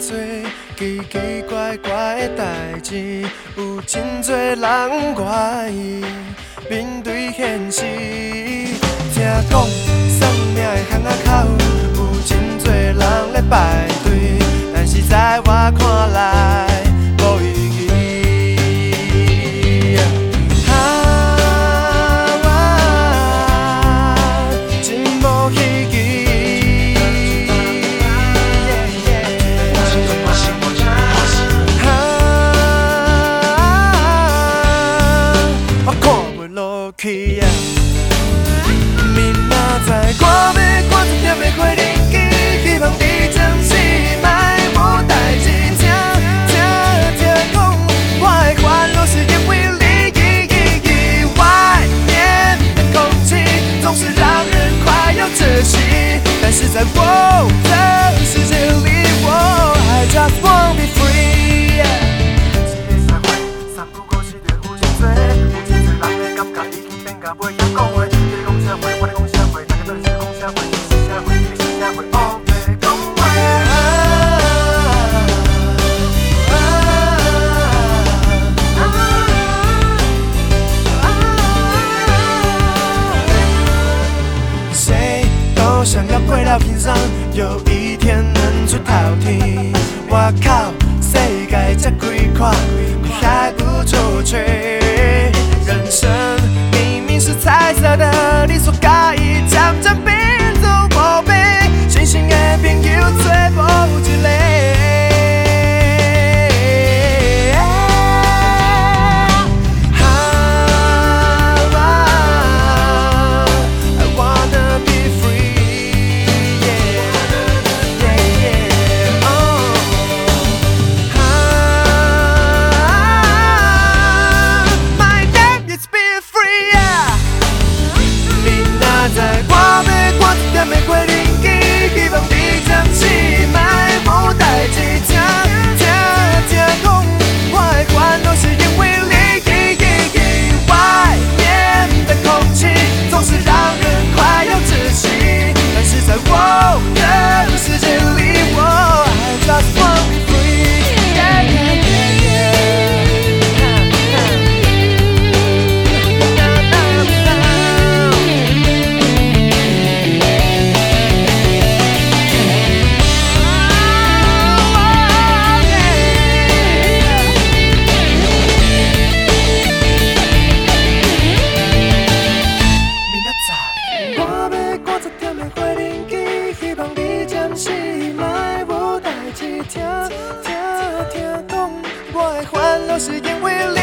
做奇奇怪怪的代志，有真多人愿意面对现实。听讲算命的巷仔口有真多人咧排队，但是在我看来无意义。真无希冀。我看不落去啊！明仔载我要赶一点的火轮机，希望你暂时莫无代志。听讲，我的烦恼是因为你。外面的空气总是让人快要窒息，但是在我的世界里，我I just wanna be free。一个社会，三不五时就有真多，有真多人的感觉已经变甲袂晓讲话。你咧讲社会，我咧讲社会，大家都是讲社会，你是社会，你是社会，哦，别讲话。谁都想要回到平常，有一天能出头天。我靠，世界这开阔，你还不出去？人生明明是彩色的，你所介意渐渐变做无悲。真心的朋友做无一个。听讲，我的烦恼是因为你。